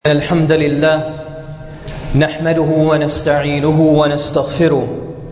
الحمد لله نحمده ونستعينه ونستغفره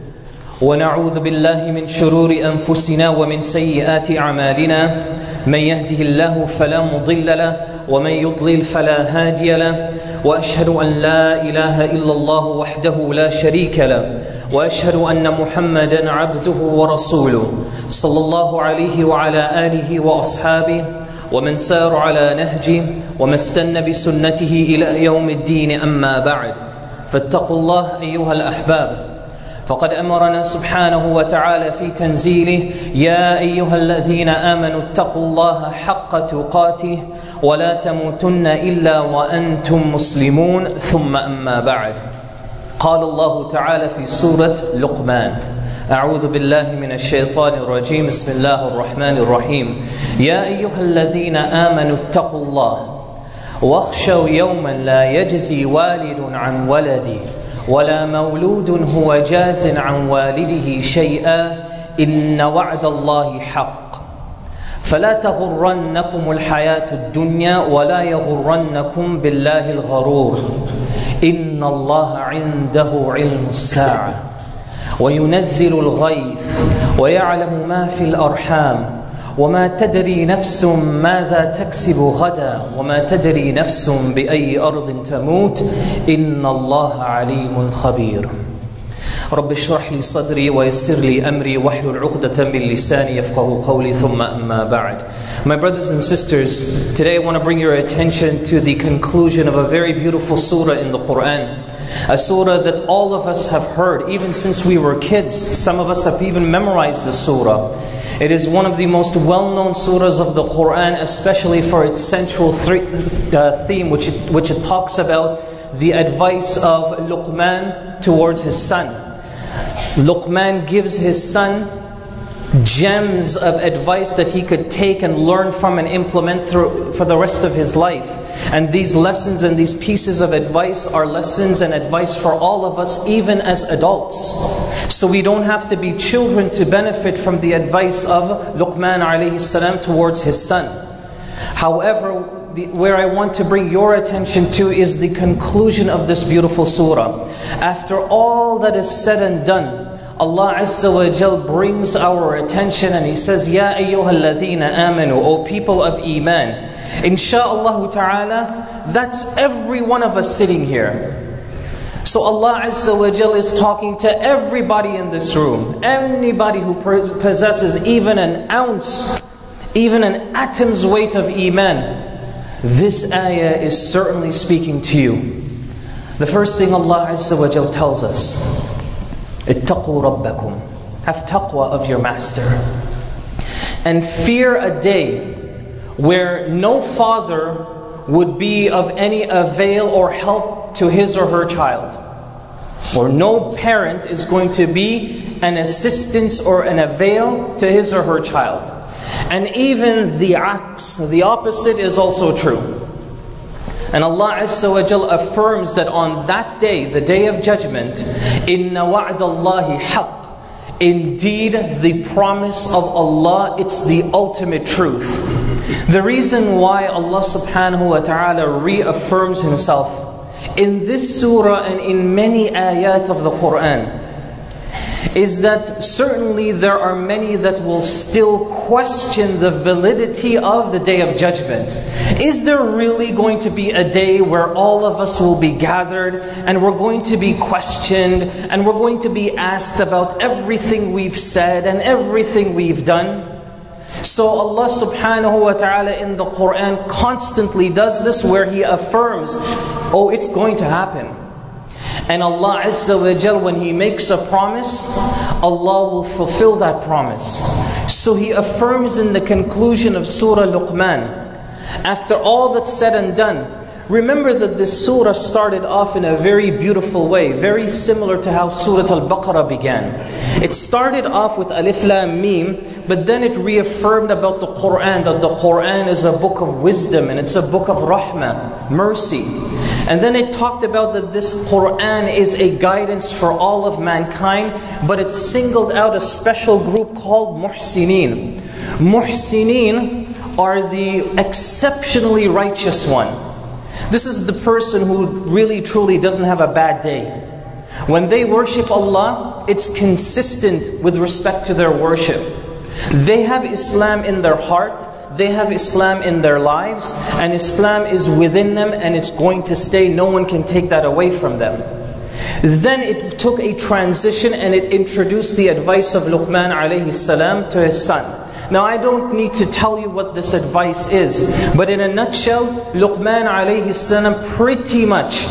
ونعوذ بالله من شرور أنفسنا ومن سيئات أعمالنا من يهده الله فلا مضل له ومن يضلل فلا هادي له وأشهد أن لا إله إلا الله وحده لا شريك له وأشهد أن محمدا عبده ورسوله صلى الله عليه وعلى آله وأصحابه ومن سار على نهجه وما استنى بسنته إلى يوم الدين أما بعد فاتقوا الله أيها الأحباب فقد أمرنا سبحانه وتعالى في تنزيله يا أيها الذين آمنوا اتقوا الله حق تقاته ولا تموتن إلا وأنتم مسلمون ثم أما بعد قال الله تعالى في سورة لقمان أعوذ بالله من الشيطان الرجيم بسم الله الرحمن الرحيم يا أيها الذين آمنوا اتقوا الله واخشوا يوما لا يجزي والد عن ولده ولا مولود هو جاز عن والده شيئا إن وعد الله حق فلا تغرنكم الحياة الدنيا ولا يغرنكم بالله الغرور إن الله عنده علم الساعة وينزل الغيث ويعلم ما في الأرحام وما تدري نفس ماذا تكسب غدا وما تدري نفس بأي أرض تموت إن الله عليم خبير رب اشرح لي صدري ويسر لي أمري واحلل عقدة من لساني يفقهوا قولي ثم أما بعد. My brothers and sisters, today I want to bring your attention to the conclusion of a very beautiful surah in the Quran. A surah that all of us have heard even since we were kids. Some of us have even memorized the surah. It is one of the most well-known surahs of the Quran, especially for its central theme, which it talks about the advice of Luqman towards his son. Luqman gives his son gems of advice that he could take and learn from and implement for the rest of his life. And these lessons and these pieces of advice are lessons and advice for all of us, even as adults. So we don't have to be children to benefit from the advice of Luqman alayhi salam towards his son. However, where I want to bring your attention to is the conclusion of this beautiful surah. After all that is said and done, Allah Azza wa Jal brings our attention and He says, Ya ayyuhal ladhina amanu, O people of Iman. Insha'Allah ta'ala, that's every one of us sitting here. So Allah Azza wa Jal is talking to everybody in this room. Anybody who possesses even an ounce, even an atom's weight of Iman. This ayah is certainly speaking to you. The first thing Allah Azza wa Jal tells us, ittaqu rabbakum. Have taqwa of your master. And fear a day where no father would be of any avail or help to his or her child. Or no parent is going to be an assistance or an avail to his or her child. And even the opposite is also true. And Allah Azza wa Jal affirms that on that day, the day of judgment, inna wa'dallahi haqq. Indeed, the promise of Allah, it's the ultimate truth. The reason why Allah subhanahu wa ta'ala reaffirms Himself in this surah and in many ayat of the Quran is that certainly there are many that will still question the validity of the Day of Judgment. Is there really going to be a day where all of us will be gathered and we're going to be questioned and we're going to be asked about everything we've said and everything we've done? So Allah subhanahu wa ta'ala in the Quran constantly does this where He affirms, oh, it's going to happen. And Allah Azza wa Jal, when He makes a promise, Allah will fulfill that promise. So He affirms in the conclusion of Surah Luqman, after all that's said and done, remember that this surah started off in a very beautiful way, very similar to how Surah Al-Baqarah began. It started off with Alif Lam Mim, but then it reaffirmed about the Quran, that the Quran is a book of wisdom and it's a book of rahmah, mercy. And then it talked about that this Quran is a guidance for all of mankind, but it singled out a special group called Muhsineen. Muhsineen are the exceptionally righteous one. This is the person who really truly doesn't have a bad day. When they worship Allah, it's consistent with respect to their worship. They have Islam in their heart, they have Islam in their lives, and Islam is within them and it's going to stay. No one can take that away from them. Then it took a transition and it introduced the advice of Luqman alayhi salam to his son. Now I don't need to tell you what this advice is, but in a nutshell, Luqman alayhi salam pretty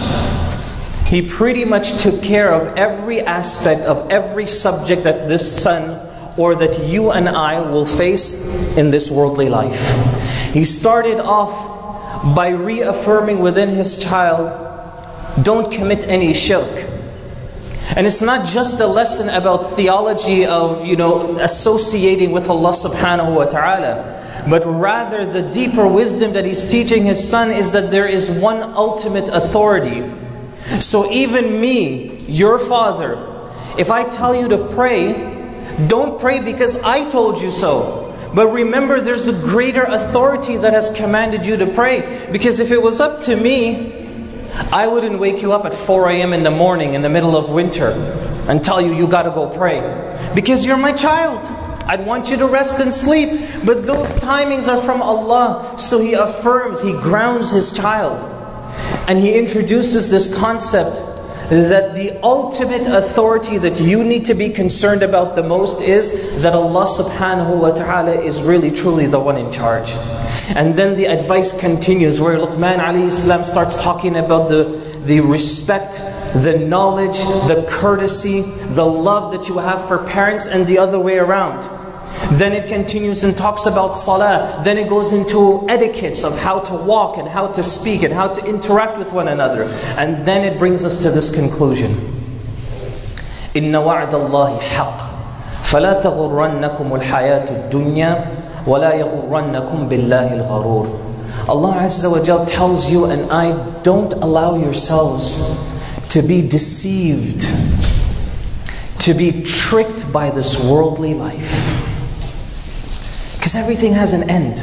much took care of every aspect of every subject that this son or that you and I will face in this worldly life. He started off by reaffirming within his child, don't commit any shirk. And it's not just a lesson about theology of, associating with Allah subhanahu wa ta'ala. But rather the deeper wisdom that he's teaching his son is that there is one ultimate authority. So even me, your father, if I tell you to pray, don't pray because I told you so. But remember, there's a greater authority that has commanded you to pray. Because if it was up to me, I wouldn't wake you up at 4 a.m. in the morning in the middle of winter and tell you got to go pray. Because you're my child. I'd want you to rest and sleep. But those timings are from Allah. So he affirms, he grounds his child. And he introduces this concept that the ultimate authority that you need to be concerned about the most is that Allah subhanahu wa ta'ala is really truly the one in charge. And then the advice continues where Luqman alayhi salam starts talking about the respect, the knowledge, the courtesy, the love that you have for parents and the other way around. Then it continues and talks about salah. Then it goes into etiquettes of how to walk and how to speak and how to interact with one another. And then it brings us to this conclusion. إِنَّ وَعْدَ اللَّهِ حَقٌّ فَلَا تَغُرَّنَّكُمُ الْحَيَاةُ الدُّنْيَا وَلَا يَغُرَّنَّكُمْ بِاللَّهِ الْغَرُورُ. Allah Azza wa Jal tells you and I, don't allow yourselves to be deceived, to be tricked by this worldly life. Because everything has an end.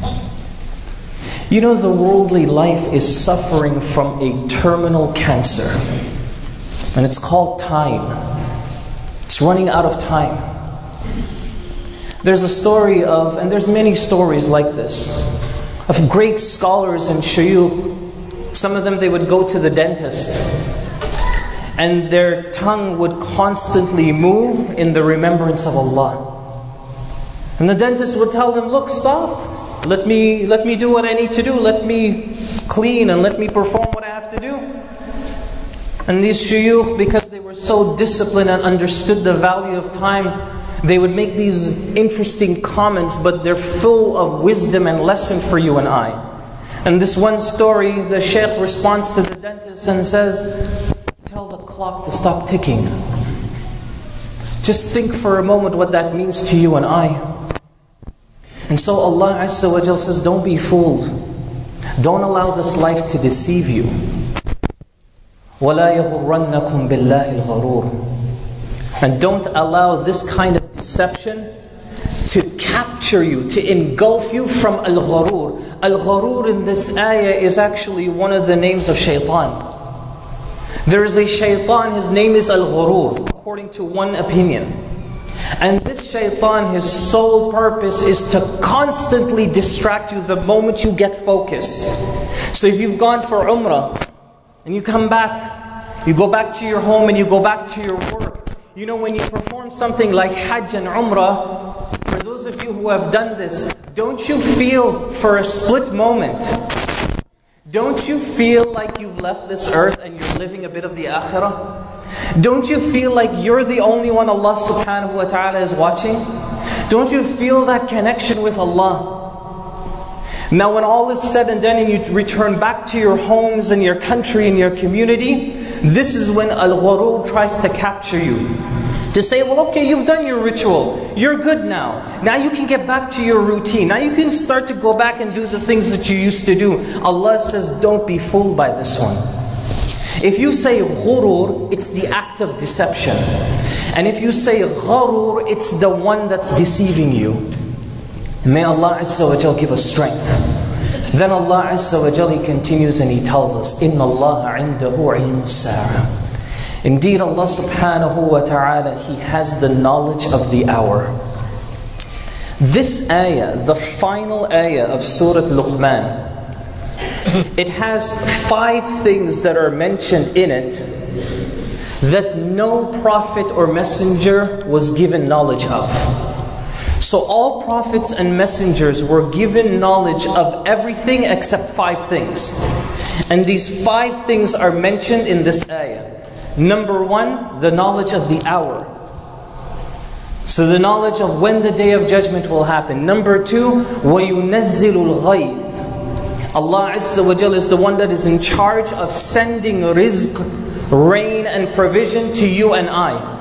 The worldly life is suffering from a terminal cancer. And it's called time. It's running out of time. There's a story of, and there's many stories like this, of great scholars and shuyukh. Some of them, they would go to the dentist. And their tongue would constantly move in the remembrance of Allah. And the dentist would tell them, look, stop. Let me do what I need to do. Let me clean and let me perform what I have to do. And these shuyukh, because they were so disciplined and understood the value of time, they would make these interesting comments, but they're full of wisdom and lesson for you and I. And this one story, the shaykh responds to the dentist and says, tell the clock to stop ticking. Just think for a moment what that means to you and I. And so Allah Azza wa Jal says, don't be fooled. Don't allow this life to deceive you. وَلَا يَغُرَّنَّكُمْ بِاللَّهِ الْغَرُورُ. And don't allow this kind of deception to capture you, to engulf you from al-gharur. Al-gharur in this ayah is actually one of the names of shaitan. There is a shaitan, his name is al-gharur, according to one opinion. And this shaitan, his sole purpose is to constantly distract you the moment you get focused. So if you've gone for umrah, and you come back, you go back to your home and you go back to your work. When you perform something like hajj and umrah, for those of you who have done this, don't you feel for a split moment, don't you feel like you've left this earth and you're living a bit of the akhirah? Don't you feel like you're the only one Allah subhanahu wa ta'ala is watching? Don't you feel that connection with Allah? Now when all is said and done and you return back to your homes and your country and your community, this is when al-ghurur tries to capture you. To say, well, okay, you've done your ritual. You're good now. Now you can get back to your routine. Now you can start to go back and do the things that you used to do. Allah says, don't be fooled by this one. If you say ghurur, it's the act of deception. And if you say gharur, it's the one that's deceiving you. May Allah Azza wa Jal give us strength. Then Allah Azza wa Jalla continues and He tells us, إِنَّ اللَّهَ عِنْدَهُ عِلْمُ السَّاعَةِ. Indeed, Allah subhanahu wa ta'ala, He has the knowledge of the hour. This ayah, the final ayah of Surah Luqman, it has 5 things that are mentioned in it that no prophet or messenger was given knowledge of. So all prophets and messengers were given knowledge of everything except 5 things. And these 5 things are mentioned in this ayah. Number 1, the knowledge of the hour. So the knowledge of when the day of judgment will happen. Number 2, وَيُنَزِّلُ الْغَيْثِ. Allah Azza wa Jalla is the one that is in charge of sending rizq, rain and provision to you and I.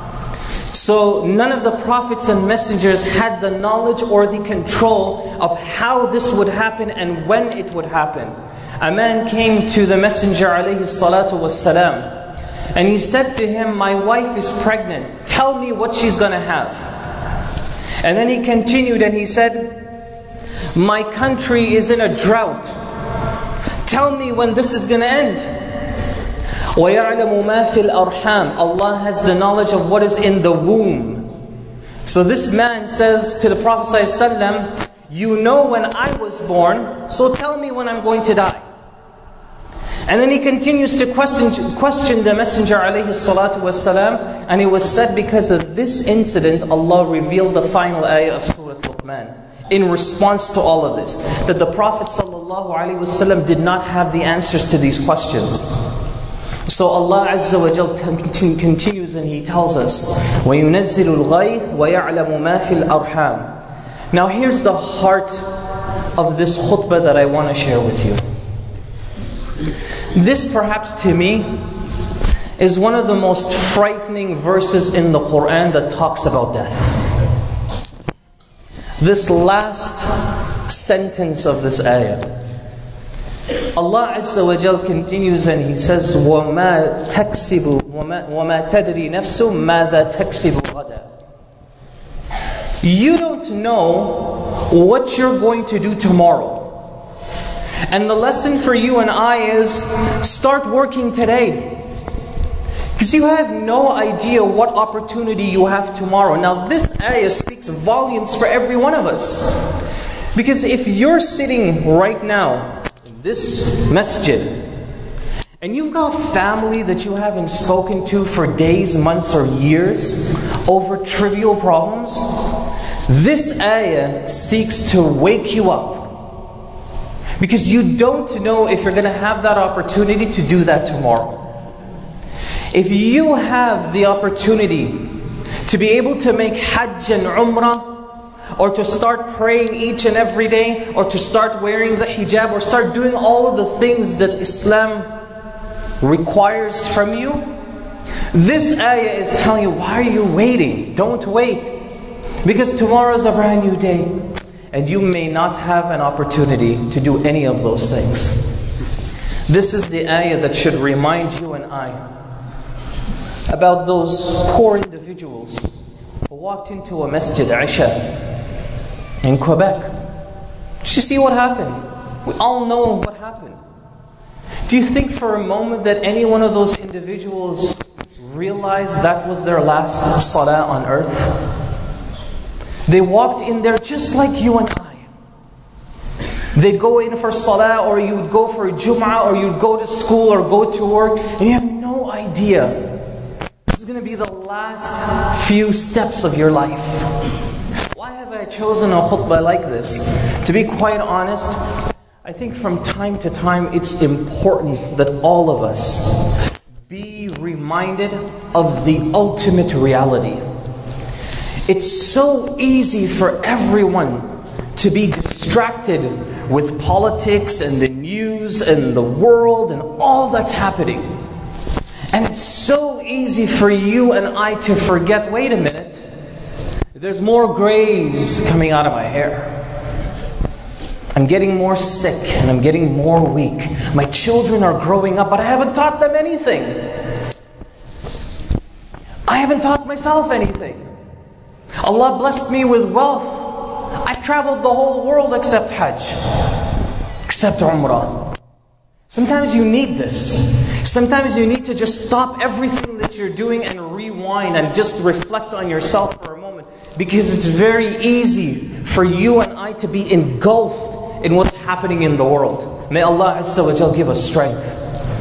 So none of the prophets and messengers had the knowledge or the control of how this would happen and when it would happen. A man came to the Messenger alayhi salatu wassalam, and he said to him, my wife is pregnant, tell me what she's going to have. And then he continued and he said, my country is in a drought, tell me when this is going to end. وَيَعْلَمُ مَا فِي الْأَرْحَامِ. Allah has the knowledge of what is in the womb. So this man says to the Prophet ﷺ, you know when I was born, so tell me when I'm going to die. And then he continues to question the Messenger ﷺ, and it was said because of this incident, Allah revealed the final ayah of Surah Luqman. In response to all of this, that the Prophet ﷺ did not have the answers to these questions. So Allah Azza wa Jal continues and He tells us, وَيُنَزِّلُ الْغَيْثِ وَيَعْلَمُ مَا فِي الْأَرْحَامِ. Now here's the heart of this khutbah that I want to share with you. This perhaps to me is one of the most frightening verses in the Quran that talks about death. This last sentence of this ayah. Allah Azza wa Jal continues and He says, وَمَا تَدْرِي نَفْسُ مَاذَا تَكْسِبُ غَدًا. You don't know what you're going to do tomorrow. And the lesson for you and I is, start working today. Because you have no idea what opportunity you have tomorrow. Now this ayah speaks volumes for every one of us. Because if you're sitting right now, this masjid, and you've got family that you haven't spoken to for days, months or years over trivial problems, this ayah seeks to wake you up. Because you don't know if you're going to have that opportunity to do that tomorrow. If you have the opportunity to be able to make Hajj and Umrah, or to start praying each and every day, or to start wearing the hijab, or start doing all of the things that Islam requires from you, this ayah is telling you, why are you waiting? Don't wait. Because tomorrow is a brand new day, and you may not have an opportunity to do any of those things. This is the ayah that should remind you and I about those poor individuals who walked into a masjid, Isha, in Quebec. Did you see what happened? We all know what happened. Do you think for a moment that any one of those individuals realized that was their last salah on earth? They walked in there just like you and I. They'd go in for salah, or you'd go for a Jum'ah, or you'd go to school or go to work, and you have no idea. This is going to be the last few steps of your life. Why have I chosen a khutbah like this? To be quite honest, I think from time to time it's important that all of us be reminded of the ultimate reality. It's so easy for everyone to be distracted with politics and the news and the world and all that's happening. And it's so easy for you and I to forget, wait a minute, there's more grays coming out of my hair. I'm getting more sick and I'm getting more weak. My children are growing up, but I haven't taught them anything. I haven't taught myself anything. Allah blessed me with wealth. I've traveled the whole world except Hajj. except Umrah. Sometimes you need this. Sometimes you need to just stop everything that you're doing and rewind and just reflect on yourself for a moment. Because it's very easy for you and I to be engulfed in what's happening in the world. May Allah Azza wa Jal give us strength.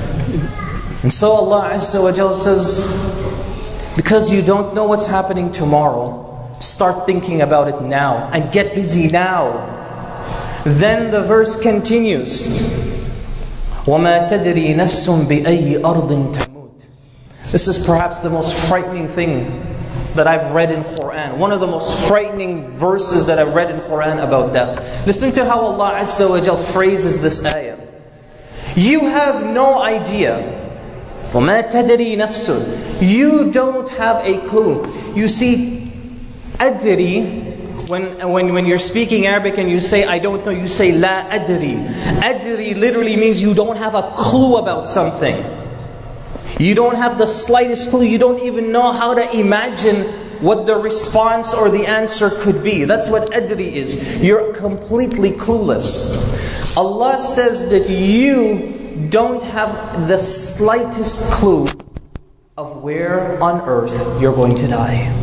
And so Allah Azza wa Jal says, because you don't know what's happening tomorrow, start thinking about it now and get busy now. Then the verse continues. وَمَا تَدْرِي نَفْسٌ بِأَيِّ أَرْضٍ تَمُوتُ. This is perhaps the most frightening thing that I've read in Quran. One of the most frightening verses that I've read in Quran about death. Listen to how Allah Azza wa Jal phrases this ayah. You have no idea. وَمَا تَدْرِي نَفْسٌ. You don't have a clue. You see, أدري, when you're speaking Arabic and you say, I don't know, you say, La adri. Adri literally means you don't have a clue about something. You don't have the slightest clue. You don't even know how to imagine what the response or the answer could be. That's what adri is. You're completely clueless. Allah says that you don't have the slightest clue of where on earth you're going to die.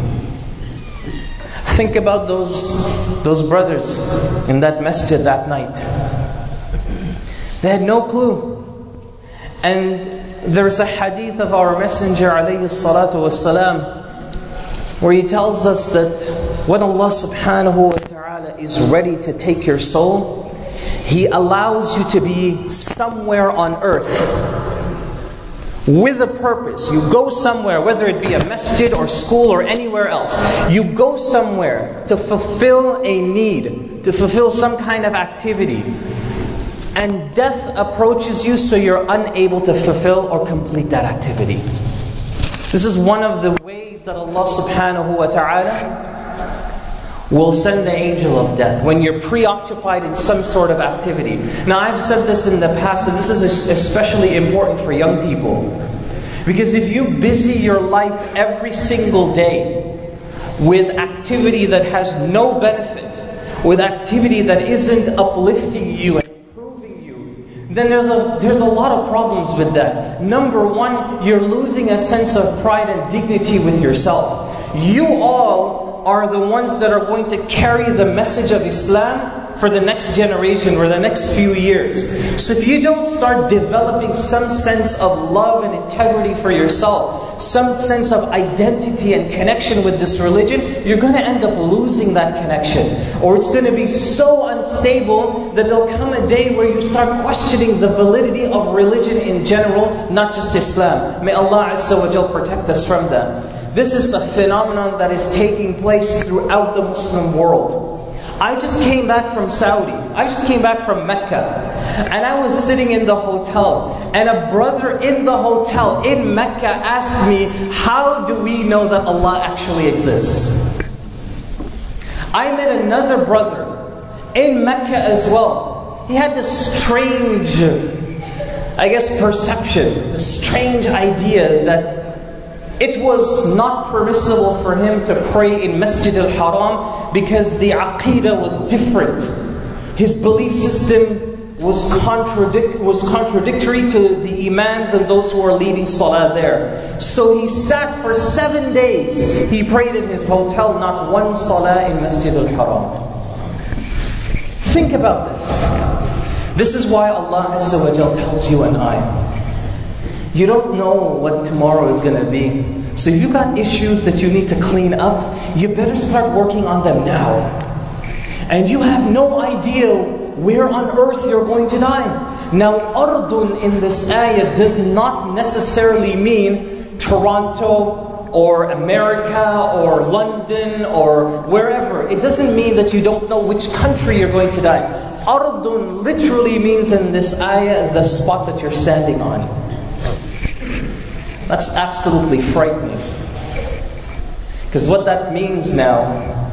Think about those brothers in that masjid that night. They had no clue. And there's a hadith of our Messenger alayhi salatu wasalam, where he tells us that when Allah subhanahu wa ta'ala is ready to take your soul, He allows you to be somewhere on earth with a purpose. You go somewhere, whether it be a masjid or school or anywhere else. You go somewhere to fulfill a need, to fulfill some kind of activity. And death approaches you so you're unable to fulfill or complete that activity. This is one of the ways that Allah subhanahu wa ta'ala will send the angel of death when you're preoccupied in some sort of activity. Now, I've said this in the past, and this is especially important for young people. Because if you busy your life every single day with activity that has no benefit, with activity that isn't uplifting you and improving you, then there's a lot of problems with that. Number one, you're losing a sense of pride and dignity with yourself. You all are the ones that are going to carry the message of Islam for the next generation or the next few years. So if you don't start developing some sense of love and integrity for yourself, some sense of identity and connection with this religion, you're going to end up losing that connection. Or it's going to be so unstable that there'll come a day where you start questioning the validity of religion in general, not just Islam. May Allah Azza wa Jal protect us from that. This is a phenomenon that is taking place throughout the Muslim world. I just came back from Saudi. I just came back from Mecca. And I was sitting in the hotel. And a brother in the hotel in Mecca asked me, how do we know that Allah actually exists? I met another brother in Mecca as well. He had this strange, perception, a strange idea that it was not permissible for him to pray in Masjid al-Haram because the aqidah was different. His belief system was contradictory to the imams and those who are leading salah there. So he sat for 7 days. He prayed in his hotel, not one salah in Masjid al-Haram. Think about this. This is why Allah Azza wa Jal tells you and I, you don't know what tomorrow is going to be. So if you got issues that you need to clean up, you better start working on them now. And you have no idea where on earth you're going to die. Now, Ardun in this ayah does not necessarily mean Toronto or America or London or wherever. It doesn't mean that you don't know which country you're going to die. Ardun literally means in this ayah the spot that you're standing on. That's absolutely frightening. Because what that means now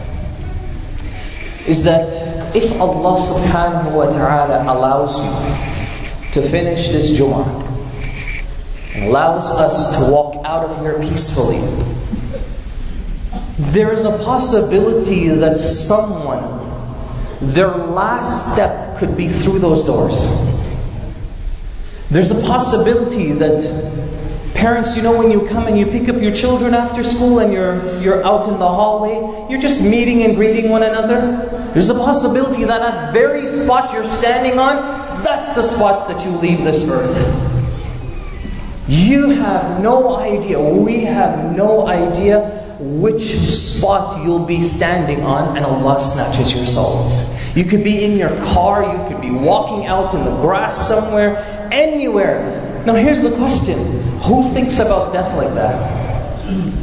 is that if Allah subhanahu wa ta'ala allows you to finish this Jumu'ah and allows us to walk out of here peacefully, there is a possibility that someone their last step could be through those doors. There's a possibility that parents, when you come and you pick up your children after school and you're out in the hallway, you're just meeting and greeting one another. There's a possibility that that very spot you're standing on, that's the spot that you leave this earth. You have no idea, we have no idea which spot you'll be standing on, and Allah snatches your soul. You could be in your car, you could be walking out in the grass somewhere, anywhere. Now here's the question. Who thinks about death like that?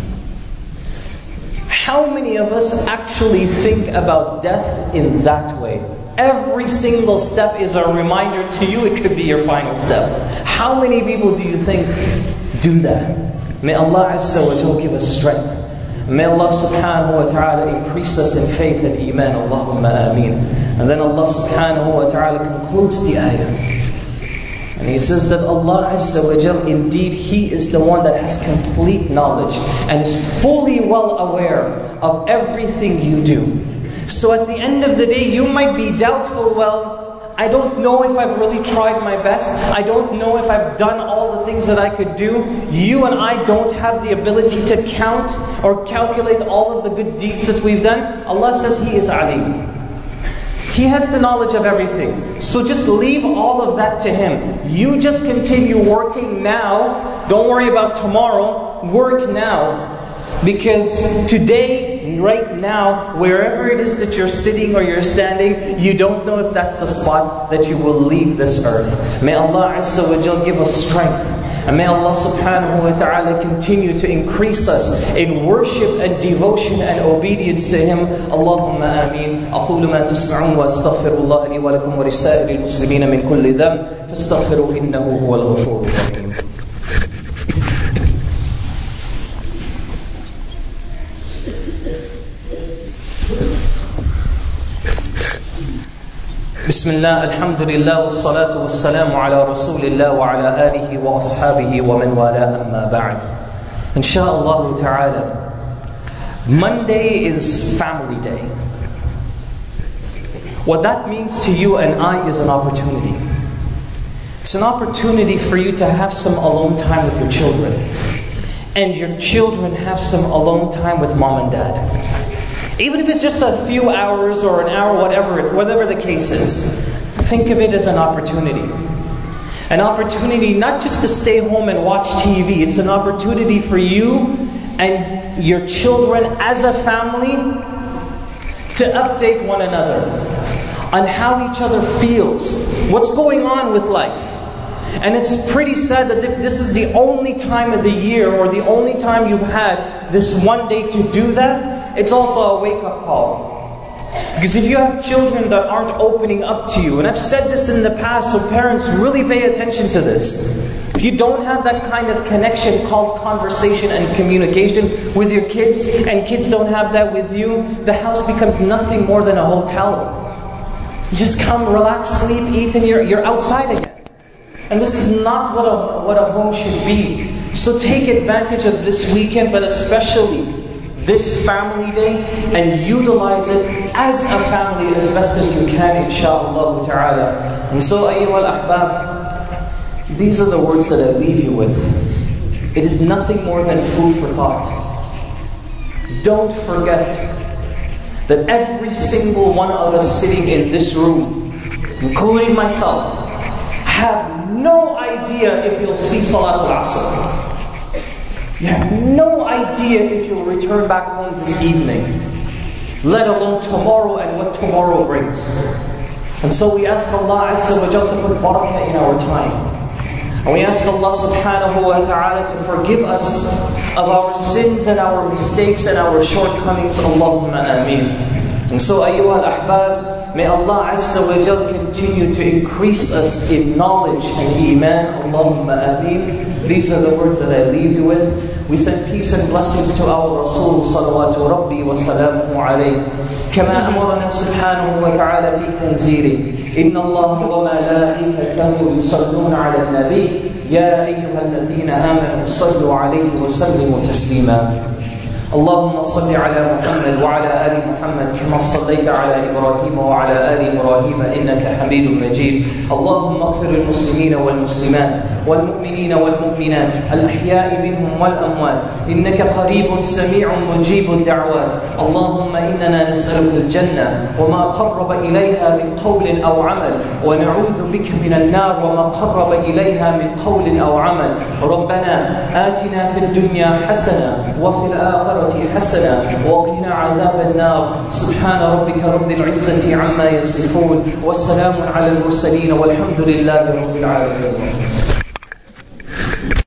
How many of us actually think about death in that way? Every single step is a reminder to you it could be your final step. How many people do you think do that? May Allah Azza wa Jal give us strength. May Allah subhanahu wa ta'ala increase us in faith and iman. Allahumma ameen. And then Allah subhanahu wa ta'ala concludes the ayah. And He says that Allah Azza wa Jal, indeed He is the one that has complete knowledge and is fully well aware of everything you do. So at the end of the day, you might be doubtful, I don't know if I've really tried my best. I don't know if I've done all the things that I could do. You and I don't have the ability to count or calculate all of the good deeds that we've done. Allah says He is Alim. He has the knowledge of everything. So just leave all of that to Him. You just continue working now. Don't worry about tomorrow. Work now. Because today, right now, wherever it is that you're sitting or you're standing, you don't know if that's the spot that you will leave this earth. May Allah Azza wa Jal give us strength. And may Allah subhanahu wa ta'ala continue to increase us in worship and devotion and obedience to Him. Allahumma ameen. أقول ما تسمعون وأستغفر الله لي ولكم ولسائر المسلمين من كل ذنب فاستغفروه إنه هو الغفور الرحيم. بسم الله الحمد لله والصلاة والسلام على رسول الله وعلى آله وأصحابه ومن والاه أما بعد. Insha'Allah ta'ala, Monday is family day. What that means to you and I is an opportunity. It's an opportunity for you to have some alone time with your children. And your children have some alone time with mom and dad. Even if it's just a few hours or an hour, whatever the case is, think of it as an opportunity. An opportunity not just to stay home and watch TV. It's an opportunity for you and your children as a family to update one another on how each other feels, what's going on with life. And it's pretty sad that this is the only time of the year or the only time you've had this one day to do that. It's also a wake-up call. Because if you have children that aren't opening up to you, and I've said this in the past, so parents really pay attention to this. If you don't have that kind of connection called conversation and communication with your kids, and kids don't have that with you, the house becomes nothing more than a hotel. You just come, relax, sleep, eat, and you're outside again. And this is not what a home should be. So take advantage of this weekend, but especially this family day, and utilize it as a family as best as you can, insha'Allah ta'ala. And so, ayyuhal ahbab, these are the words that I leave you with. It is nothing more than food for thought. Don't forget that every single one of us sitting in this room, including myself, have no idea if you'll see Salatul Asr. You have no idea if you'll return back home this evening, let alone tomorrow and what tomorrow brings. And so we ask Allah Azza wa Jal to put barakah in our time. And we ask Allah subhanahu wa ta'ala to forgive us of our sins and our mistakes and our shortcomings. Allahumma ameen. And so, ayyuhal ahbab, may Allah Azza wa Jal continue to increase us in knowledge and iman. Allahumma ameen. These are the words that I leave you with. We send peace and blessings to our Rasul salawatu rabbi wa salamuhu alayhi. كما أمرنا سبحانه وتعالى في تنزيله إن الله وملائكته يصلون على النبي يا أيها الذين آمنوا صلوا عليه وسلموا تسليما. اللهم صل على محمد وعلى آل محمد كما صليت على إبراهيم وعلى آل إبراهيم إنك حميد مجيد. اللهم اغفر المسلمين والمسلمات والمؤمنين والمؤمنات الأحياء منهم والأموات إنك قريب سميع مجيب الدعوات. اللهم إننا نسألك الجنة وما قرب إليها من قول أو عمل، ونعوذ بك من النار وما قرب إليها من قول أو عمل. ربنا آتنا في الدنيا حسنة وفي الآخرة حسنة وقنا عذاب النار. سبحان ربك رب العزة عما يصفون، والسلام على المرسلين والحمد لله رب العالمين.